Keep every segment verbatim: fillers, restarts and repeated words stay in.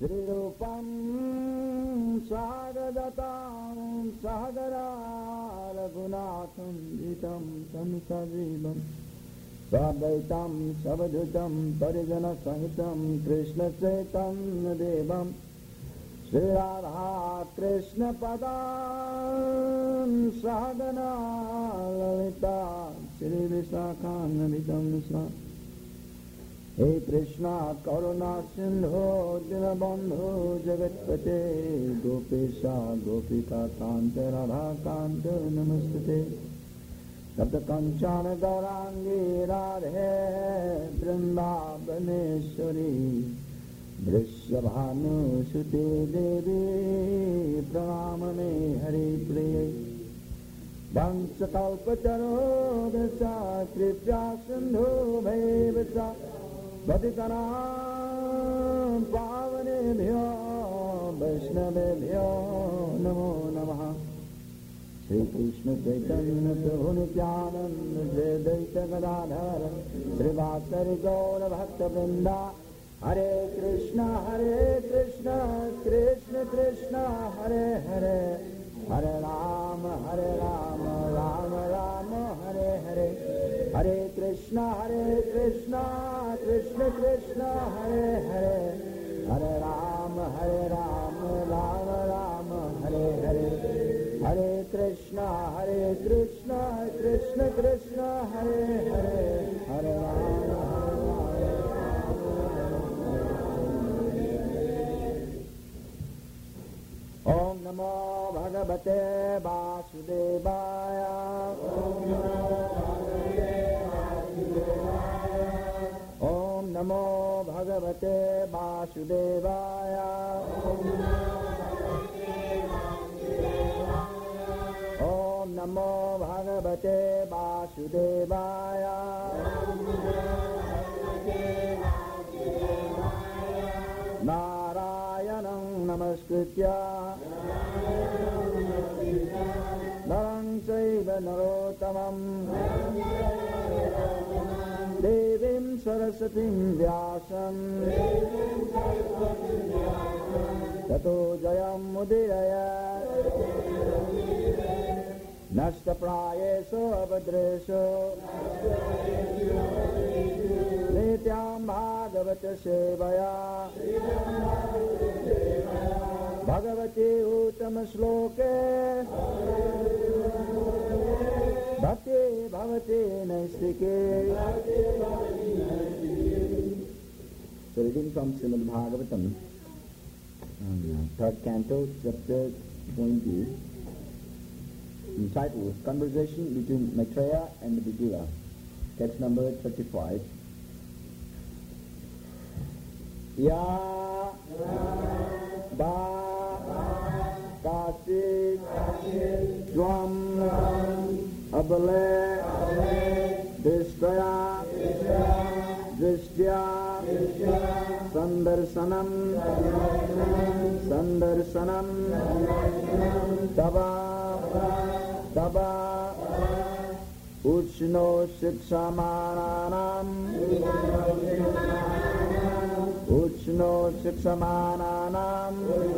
श्रीरूपं सागरजातं सागरा रघुनाथं धीतं तं सजीवं साद्वैतं सवधूतं परिजनसहितं कृष्णचैतन्यदेवं श्रीराधा कृष्णपदां सहगना ललिता श्रीविशाखान्वितं सा। हे कृष्णा करुणा सिंधो दीनबंधो जगत्पते गोपेशा गोपिका कांत राधा कांत नमस्ते। तप्त कंचन गौरांगी राधे वृंदावनेश्वरी वृषभानुसुते देवी प्रणामने हरि प्रिय। वंशकल्पतरोर्गसा कृपया सिंधु भैवसा पतितनां पावनेभ्यो वैष्णवेभ्यो नमो नमः। श्री कृष्ण चैतन्य प्रभु नित्यानंद श्री अद्वैत गदाधर श्रीवासरि गौर भक्त वृंदा। हरे कृष्णा हरे कृष्णा कृष्ण कृष्णा हरे हरे हरे राम हरे राम राम राम हरे हरे। हरे कृष्णा हरे कृष्णा कृष्ण कृष्णा हरे हरे हरे राम हरे राम राम राम हरे हरे। हरे कृष्णा हरे कृष्णा कृष्ण कृष्णा हरे हरे हरे राम हरे राम। ओम नमो भगवते वासुदेवाय। ओम नमो भगवते वासुदेवाय। ओम नमो भगवते वासुदेवाय। नारायणं नमस्कृत्य नरं चैव नरोत्तमं देवीं सरस्वतीं व्यासं ततो जयमुदीरयेत्। नष्टप्रायेषु अभद्रेषु नित्यां भागवत सेवया भगवती उत्तम श्लोके भक्ति भवति नैष्टिके। So reading from Srimad Bhagavatam, um, third canto, chapter twenty, entitled Conversation between Maitreya and Vidura, text number thirty-five. Ya ba kasit tvam abale dishtaya dishtya sandarsanam sandarsanam tava tava uchno shikshamananam uchno shikshamananam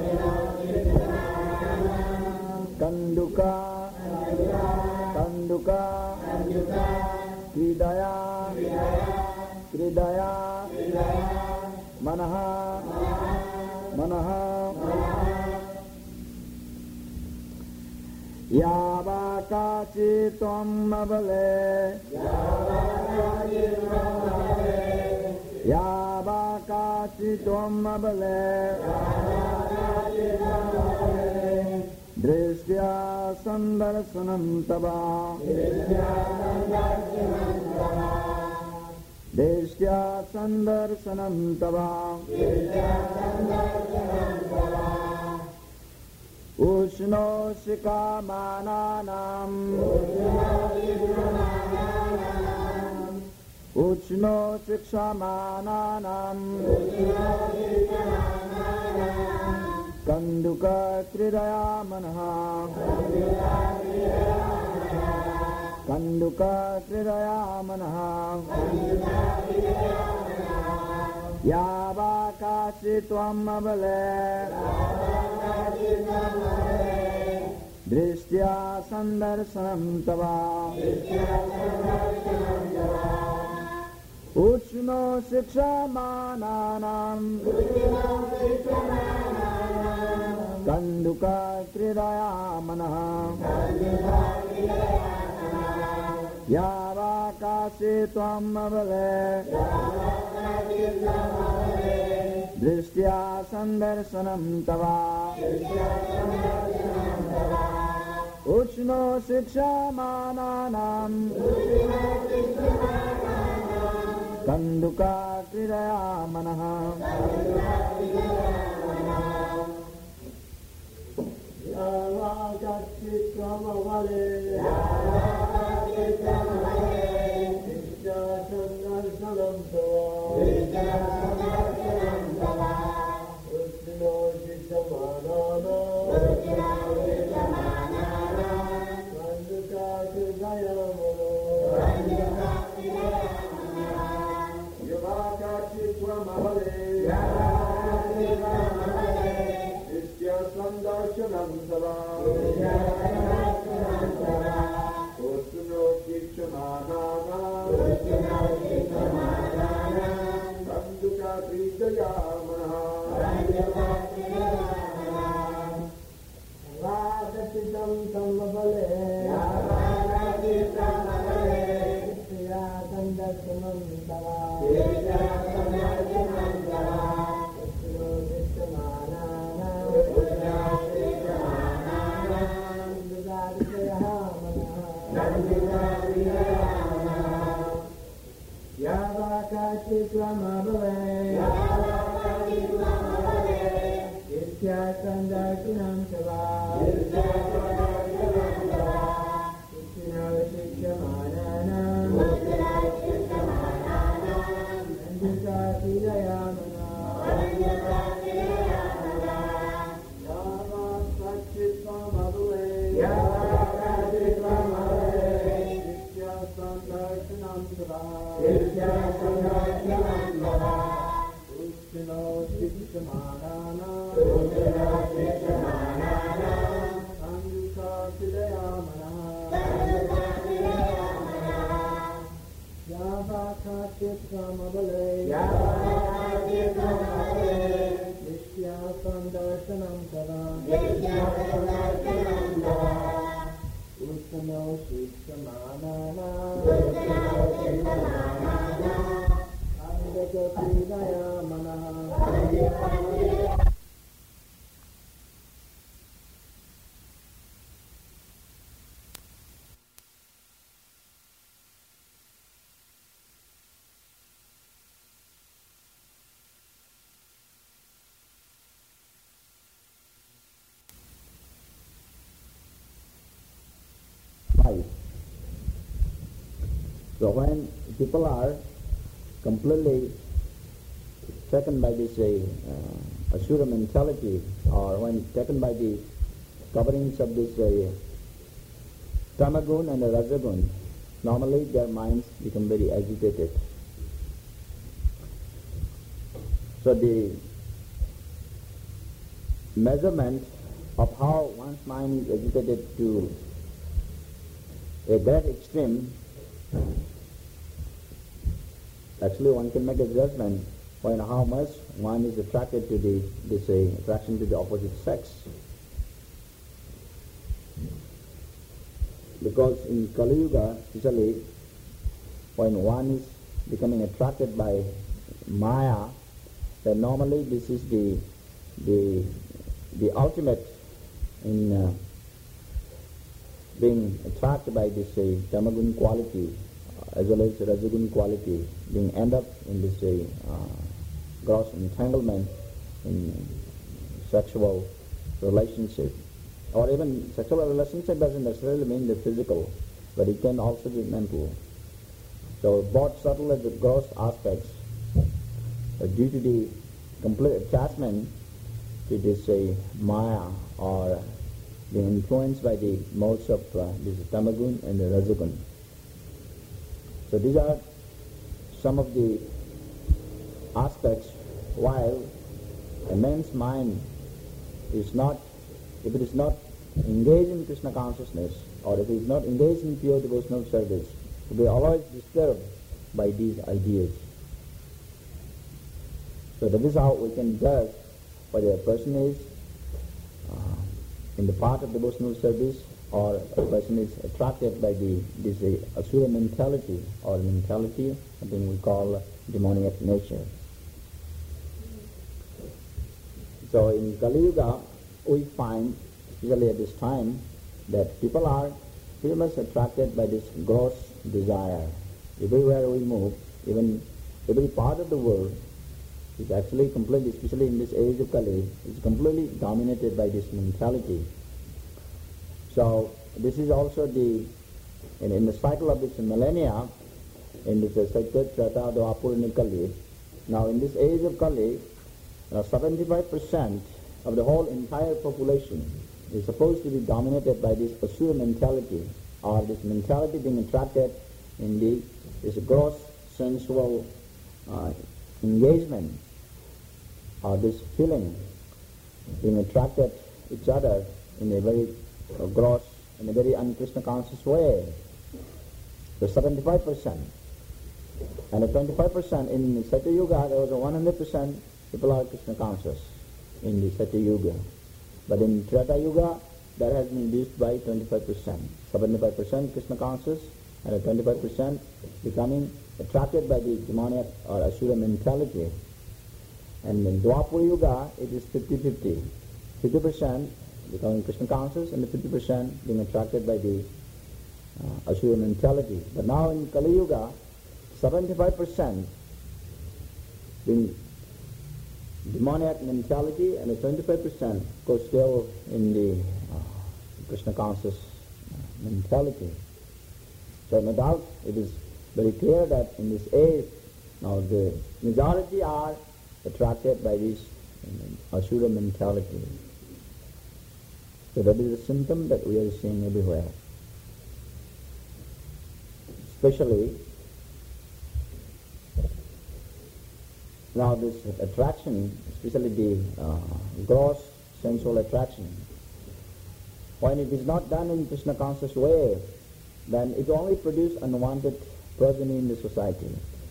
kanduka kanduka kridaya kridaya manaha manaha yava kachitam abale yava kachitam abale drishtya sandarsanam tava drishtya sandarsanam tava ushno shikamananam uchno shikshamananam kanduka kridaya manaha kanduka kridaya manaha Yavakasi tvam avale Drishtya sandarsanam tava Uchno sikshamananam Kanduka kridaya manaha Yavakasi tvam avale Drishtya sandarsanam tava Uchno sikshamananam Kanduka kridaya manaha Yavakasi tvam avale Drishtya sandarsanam tava Uchno sikshamananam Kanduka kridaya manaha Yavakasi tvam avale Drishtya sandarsanam tava Uchno sikshamananam Kanduka kridaya manaha Yavakasi tvam avale Drishtya sandarsanam tava Uchno sikshamananam Kanduka kridaya manaha Yavakasi tvam avale Drishtya sandarsanam tava Uchno sikshamananam Kanduka kridaya manaha Yavakasi tvam avale Drishtya sandarsanam tava Uchno sikshamananam Kanduka kridaya manaha Yavakasi tvam avale Drishtya sandarsanam tava Uchno sikshamananam Kanduka kridaya manaha So when people are completely taken by this uh, Asura mentality, or when taken by the coverings of this uh, Tamagun and the Rajagun, normally their minds become very agitated. So the measurement of how one's mind is agitated to a great extreme, actually one can make a judgment on how much one is attracted to the this uh, attraction to the opposite sex. Because in Kali Yuga, especially when one is becoming attracted by Maya, then normally this is the the the ultimate in uh, being attracted by this uh, Tamagun quality uh, as well as Rajagun quality, being end up in this uh, uh, gross entanglement in sexual relationship. Or even sexual relationship doesn't necessarily mean the physical, but it can also be mental. So both subtle and the gross aspects, uh, due to the complete attachment to this uh, Maya, or being influenced by the modes of uh, this Tamagun and the Rajagun. So these are some of the aspects, while a man's mind is not, if it is not engaged in Krishna consciousness, or if it is not engaged in pure devotional service, to be always disturbed by these ideas. So that is how we can judge whether a person is uh, in the path of devotional service, or a person is attracted by the this uh, asura mentality, or mentality, something we call demoniac nature. So in Kali Yuga, we find, especially at this time, that people are pretty much attracted by this gross desire. Everywhere we move, even every part of the world is actually completely, especially in this age of Kali, is completely dominated by this mentality. So this is also the, in, in the cycle of this millennia, in this uh, Satya, Treta, Dwapara, and Kali. Now in this age of Kali, uh, seventy-five percent of the whole entire population is supposed to be dominated by this asura mentality, or this mentality being attracted in the this gross sensual uh, engagement, or this feeling, being attracted each other in a very uh, gross, in a very un-Krishna conscious way. So seventy-five percent. And at twenty-five percent in Satya Yuga, there was a one hundred percent people are Krishna conscious in the Satya Yuga. But in Treta Yuga, that has been reduced by twenty-five percent. seventy-five percent Krishna conscious, and at twenty-five percent becoming attracted by the demoniac or asura mentality. And in Dwapara Yuga, it is fifty-fifty. fifty percent becoming Krishna conscious, and the fifty percent being attracted by the uh, asura mentality. But now in Kali Yuga, seventy-five percent being demoniac mentality, and the twenty-five percent goes still in the uh, Krishna conscious mentality. So no doubt it is very clear that in this age, now the majority are attracted by this uh, asura mentality. So that is a symptom that we are seeing everywhere. Especially now this attraction, especially the uh, gross sensual attraction, when it is not done in Krishna conscious way, then it only produces unwanted progeny in the society.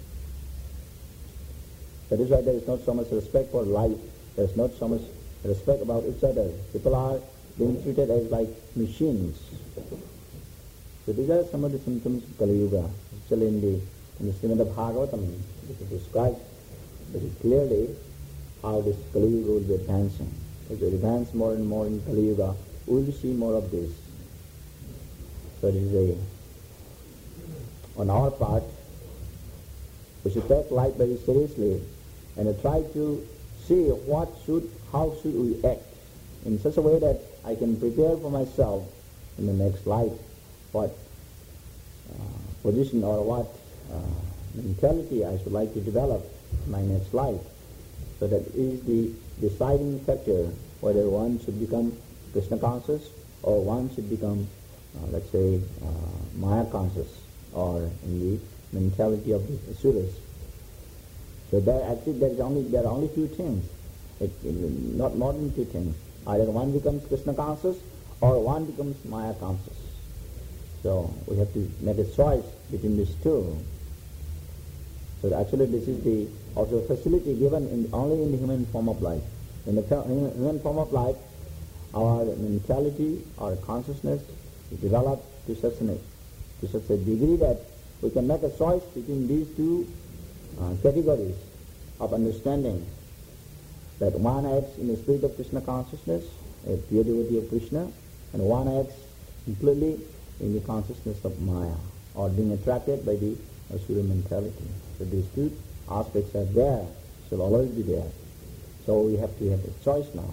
That is why there is not so much respect for life, there is not so much respect about each other. People are being treated as like machines. So these are some of the symptoms of Kali Yuga. Actually in the, in the Srimad Bhagavatam, it describes very clearly how this Kali Yuga will be advancing. As we advance more and more in Kali Yuga, we will see more of this. So it is a, on our part, we should take life very seriously and try to see what should, how should we act in such a way that I can prepare for myself in the next life, what uh, position or what uh, mentality I should like to develop in my next life. So that is the deciding factor whether one should become Krishna conscious or one should become, uh, let's say, uh, Maya conscious, or in the mentality of the asuras. So there actually there is only there are only two things, it, it, not more than two things. Either one becomes Krishna conscious or one becomes Maya conscious. So we have to make a choice between these two. So actually this is the also facility given in, only in the human form of life. In the human form of life, our mentality, our consciousness is developed to such, an, to such a degree that we can make a choice between these two uh, categories of understanding. That one acts in the spirit of Krishna consciousness, a pure devotee of Krishna, and one acts completely in the consciousness of Maya, or being attracted by the asura mentality. So these two aspects are there, shall always be there. So we have to have a choice now.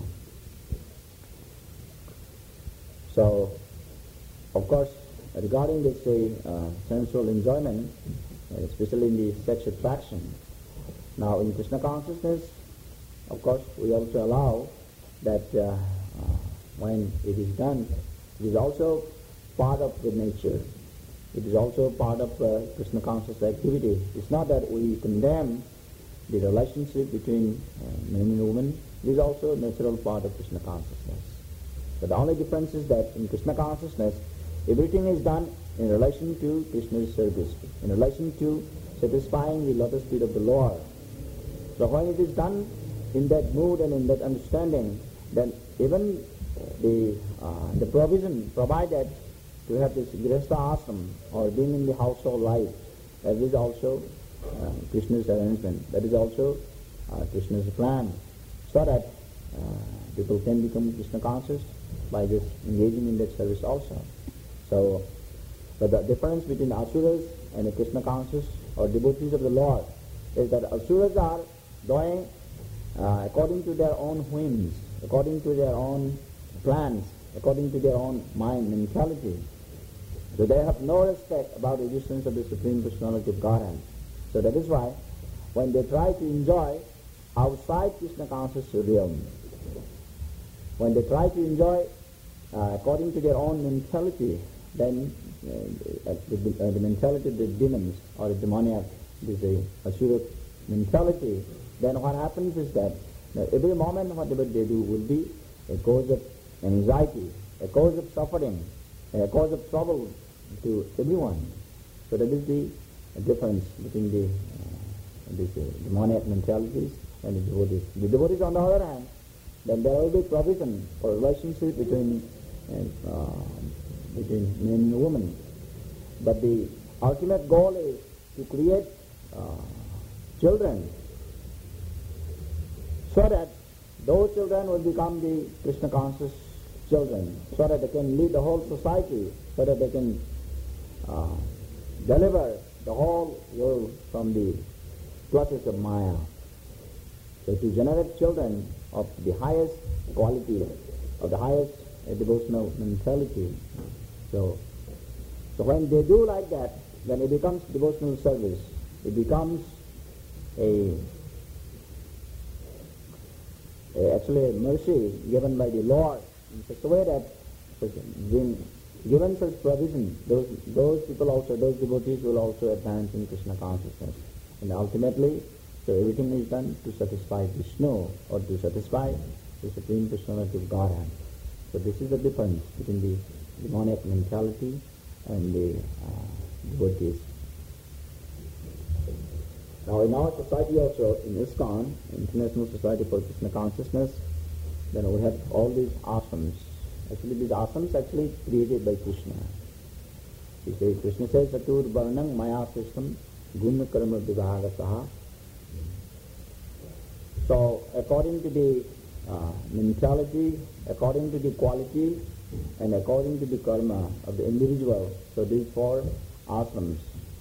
So, of course, regarding this uh, sensual enjoyment, especially in the sex attraction, now in Krishna consciousness, of course, we also allow that uh, uh, when it is done, it is also part of the nature. It is also part of uh, Krishna conscious activity. It's not that we condemn the relationship between uh, man and woman is also a natural part of Krishna consciousness. But the only difference is that in Krishna consciousness, everything is done in relation to Krishna's service, in relation to satisfying the lotus feet of the Lord. So when it is done in that mood and in that understanding, then even the uh, the provision provided to have this grihastha ashram or being in the household life, that is also uh, Krishna's arrangement. That is also uh, Krishna's plan, so that uh, people can become Krishna conscious by just engaging in that service also. So, but the difference between asuras and the Krishna conscious or devotees of the Lord is that asuras are doing uh, according to their own whims, according to their own plans, according to their own mind mentality. So they have no respect about the existence of the Supreme Personality of Godhead. So that is why when they try to enjoy outside Krishna conscious realm, when they try to enjoy uh, according to their own mentality, then uh, the, uh, the mentality of the demons or the demoniac, this is a asura mentality, then what happens is that uh, every moment whatever they do will be a cause of anxiety, a cause of suffering, a cause of trouble to everyone. So that is the difference between the uh, this, uh, demoniac mentalities and the devotees. The devotees, on the other hand, then there will be provision for relationship between uh, between men and women. But the ultimate goal is to create uh, children, so that those children will become the Krishna conscious children, so that they can lead the whole society, so that they can uh, deliver the whole world from the clutches of Maya. So to generate children of the highest quality, of the highest uh, devotional mentality. So, so when they do like that, then it becomes devotional service. It becomes a, a actually a mercy given by the Lord in such a way that when given such provision, those those people also, those devotees will also advance in Krishna consciousness. And ultimately, so everything is done to satisfy Vishnu or to satisfy the Supreme Personality of Godhead. So this is the difference between the demoniac mentality and the uh, devotees. Now in our society also, in ISKCON, International Society for Krishna Consciousness, then we have all these ashrams. Actually these ashrams actually created by Krishna. You say, Krishna says, Satur Varnang Maya Krishnam Guna Karma Vivagasaha. So according to the uh, mentality, according to the quality, and according to the karma of the individual, so these four ashrams.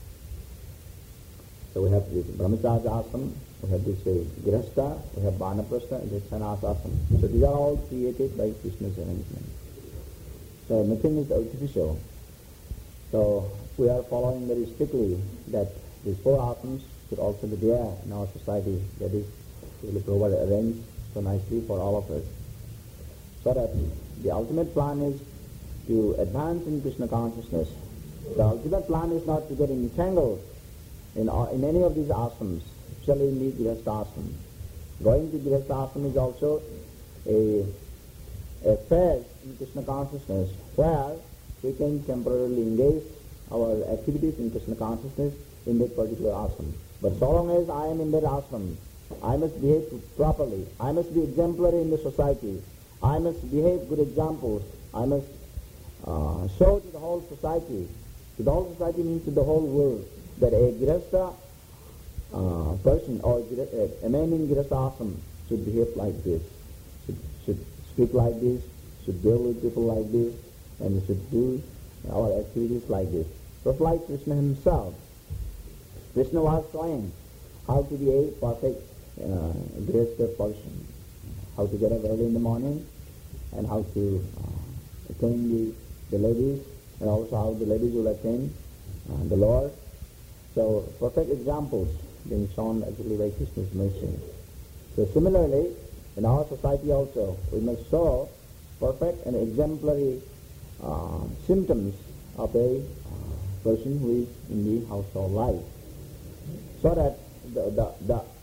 So we have this Brahmacharya ashram, we have this uh, Grihastha, we have Vanaprastha, and this Sannyas ashram. So these are all created by Krishna's arrangement. So nothing is artificial. So we are following very strictly that these four ashrams should also be there in our society. That is really provided, arranged so nicely for all of us. So that the ultimate plan is to advance in Krishna consciousness. The ultimate plan is not to get entangled in, uh, in any of these ashrams, especially in the Grihastha ashram. Going to Grihastha ashram is also a, a phase in Krishna consciousness where we can temporarily engage our activities in Krishna consciousness in that particular ashram. But so long as I am in that ashram, I must behave properly. I must be exemplary in the society. I must behave good examples. I must uh, show to the whole society. To the whole society means to the whole world that a Grihastha uh, person or a, a man in Grihastha ashram should behave like this, should, should speak like this, should deal with people like this, and should do our activities like this. Just like Krishna himself. Krishna was showing how to be a perfect uh, Grihastha person, how to get up early in the morning, and how to uh, attain the, the ladies, and also how the ladies will attain uh, the Lord. So perfect examples being shown actually by Krishna's mercy. So similarly, in our society also, we must show perfect and exemplary uh, symptoms of a uh, person who is in the household life, so that the, the, the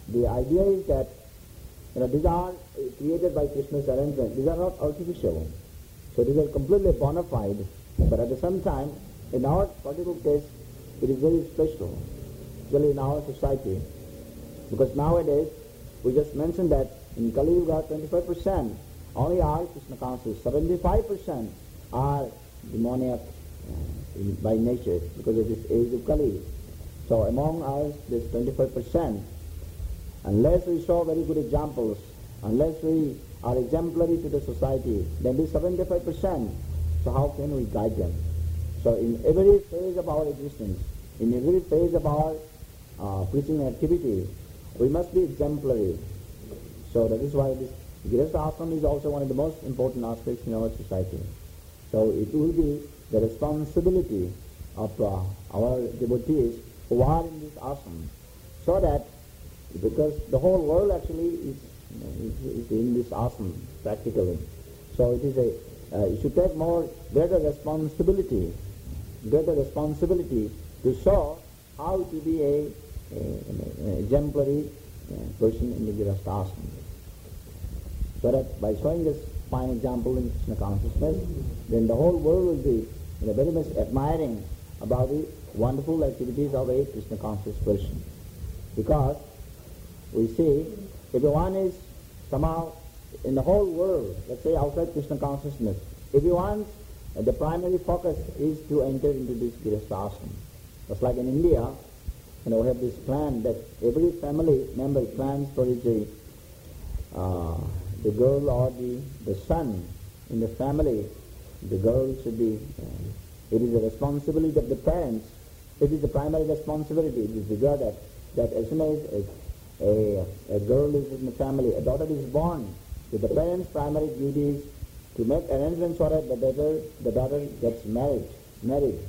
the idea is that you know, these are created by Krishna's arrangement. These are not artificial. So these are completely bona fide. But at the same time, in our particular case, it is very special, especially in our society. Because nowadays, we just mentioned that in Kali Yuga, twenty-five percent only are Krishna conscious. seventy-five percent are demoniac uh, in, by nature because of this age of Kali. So among us, this twenty-five percent, unless we show very good examples, unless we are exemplary to the society, then this seventy-five percent, so how can we guide them? So in every phase of our existence, in every phase of our uh, preaching activity, we must be exemplary. So that is why this Grihastha Ashram is also one of the most important aspects in our society. So it will be the responsibility of uh, our devotees who are in this ashram, so that, because the whole world actually is, you know, is, is in this ashram practically. So it is a, uh, you should take more, greater responsibility, greater responsibility to show how to be a, a, an exemplary uh, person in the Grihastha ashram. So that by showing this fine example in Krishna consciousness, then the whole world will be, you know, very much admiring about the wonderful activities of a Krishna conscious person. Because we see everyone is somehow in the whole world, let's say outside Krishna consciousness, everyone, uh, the primary focus is to enter into this Grihastha ashram. Just like in India, you know, we have this plan that every family member plans for his uh, the girl or the, the son in the family. The girl should be, uh, it is the responsibility of the parents. It is the primary responsibility. It is regarded that as soon as a, a, a girl is in the family, a daughter is born, so the parents' primary duty is to make arrangements so that the daughter, the daughter gets married. married.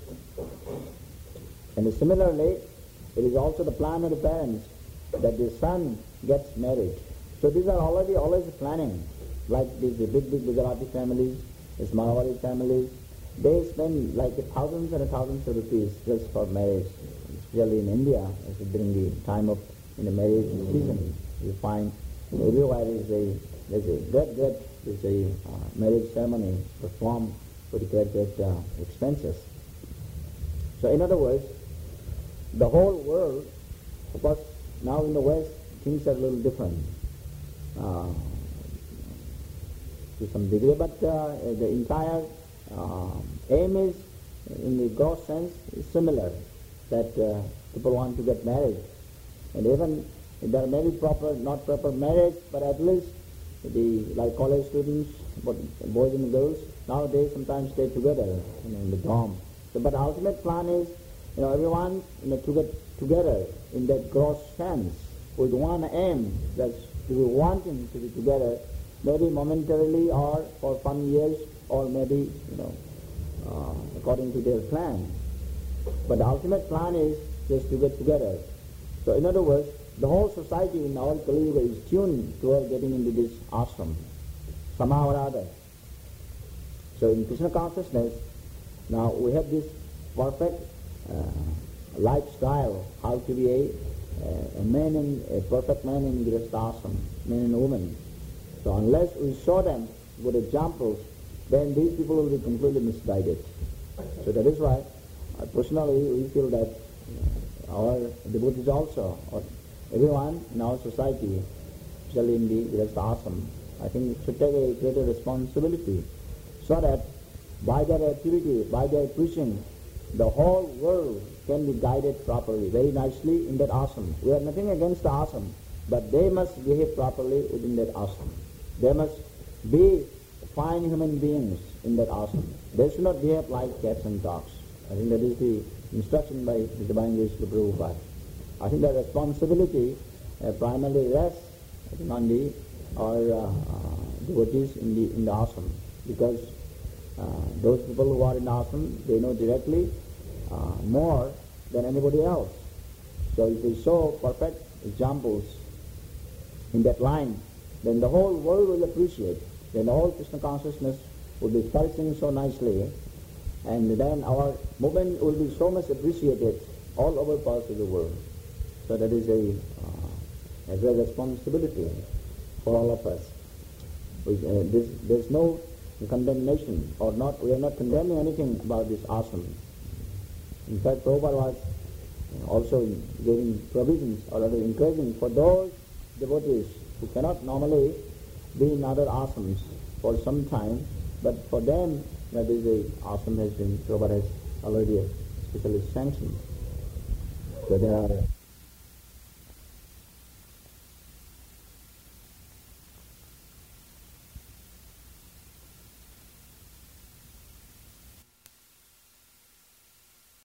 And similarly, it is also the plan of the parents that the son gets married. So these are already always planning, like these big, big Gujarati families, these Marwari families. They spend like thousands and thousands of rupees just for marriage, especially in India, during the time of in the marriage season. You find everywhere is a there's a great, great there's a uh, marriage ceremony performed with great, great uh, expenses. So in other words, the whole world, of course, now in the West things are a little different. Uh, to some degree, but uh, the entire uh, aim is, in the gross sense, is similar, that uh, people want to get married. And even if there may be proper, not proper marriage, but at least the, like college students, boys and girls, nowadays sometimes stay together, you know, in the dorm. So, but the ultimate plan is, you know, everyone, you know, to get together in that gross sense, with one aim, that's to be wanting to be together, maybe momentarily or for some years, or maybe, you know, uh, according to their plan. But the ultimate plan is just to get together. So in other words, the whole society in our Kali Yuga is tuned toward getting into this ashram, somehow or other. So in Krishna consciousness, now we have this perfect uh, lifestyle, how to be a a man and a perfect man in Grihastha ashram, man and woman. So unless we show them good examples, then these people will be completely misguided. So that is why, uh, personally, we feel that uh, our devotees also, or everyone in our society, especially in the Grihastha ashram, I think should take a greater responsibility, so that by their activity, by their preaching, the whole world can be guided properly, very nicely in that ashram. We have nothing against the ashram, but they must behave properly within that ashram. They must be fine human beings in that ashram. They should not behave like cats and dogs. I think that is the instruction by the Divine Grace of Prabhupada. I think that responsibility uh, primarily rests on the our uh, uh, devotees in the in the ashram, because uh, those people who are in the ashram, they know directly uh, more than anybody else. So if they show perfect examples in that line, then the whole world will appreciate. Then the whole Krishna consciousness will be flourishing so nicely, and then our movement will be so much appreciated all over parts of the world. So that is a, uh, a great responsibility for all of us. We, uh, this, there's no condemnation, or not. We are not condemning anything about this ashram. In fact, Prabhupada was also giving provisions or rather encouraging for those devotees who cannot normally be in other ashrams for some time, but for them that is the ashram has been, Prabhupada has already especially sanctioned. So there are